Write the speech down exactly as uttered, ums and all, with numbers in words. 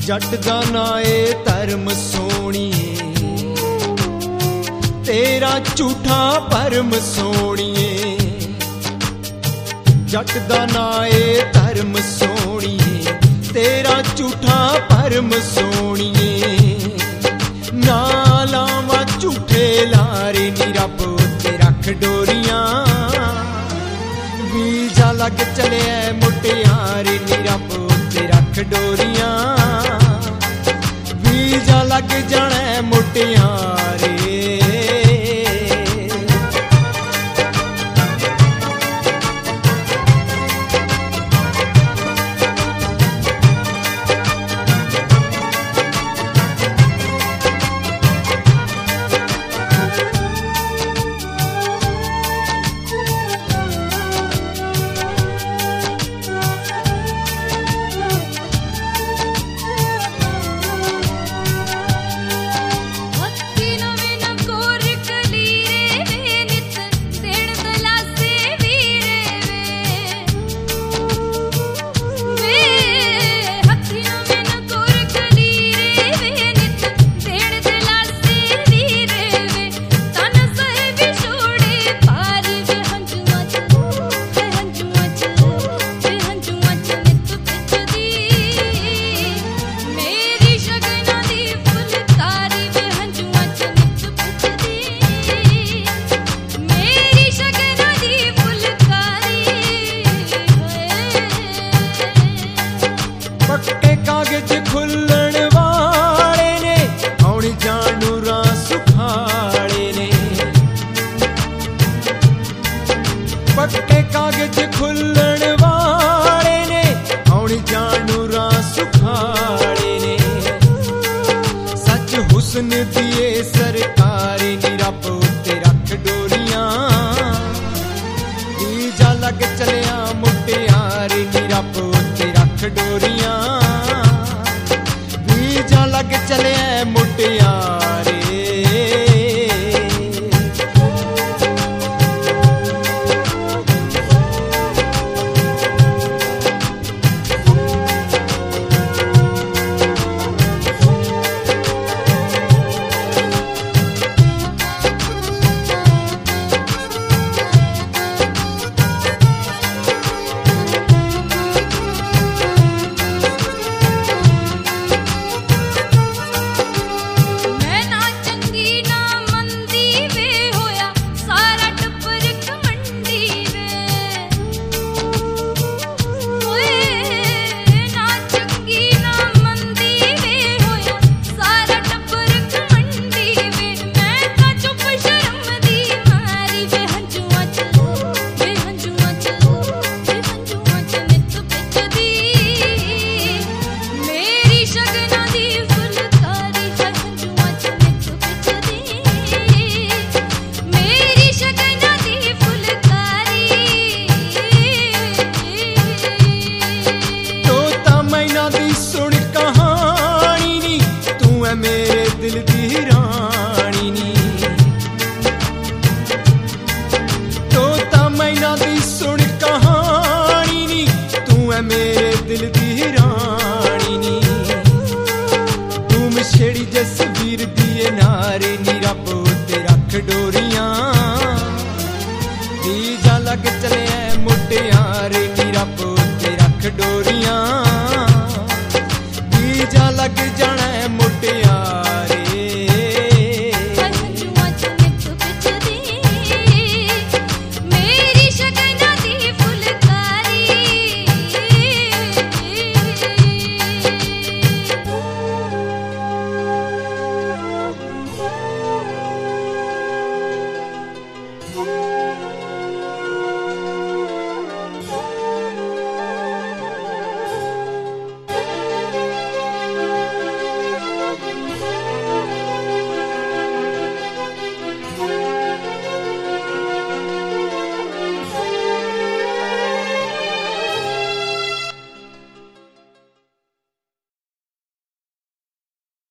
जट दा नां ए धर्म सोहणीए, तेरा झूठा भरम सोहणीए। जट दा नां ए धर्म सोहणीए, तेरा झूठा भरम सोहणीए। ना लावा झूठे लारे नी रब उत्ते रख डोरियां, वीजा लग चले मुटियारे नी रब उत्ते रख डोरियां, वीजा लग जाने मुटियारे। पक्के कागज खुल्लण वाले ने, आउण जानू राह सुखाले ने। सच हुस्न दिए सरकारी नी रब उत्ते रख डोरियां, वीजा लग चलिया मुटियारे नी रब उत्ते रख डोरियां, वीजा लग चलिया मुटियारे। मेरे दिल दी रानी नी तोता मैना दी सुन कहानी नी, तू है मेरे दिल दी रानी नी। तू मछेड़ी जसवीर दिए नारे नी रब उत्ते रख डोरियां, वीजा लग चले मुटियारे नी रब उत्ते रख डोरियां,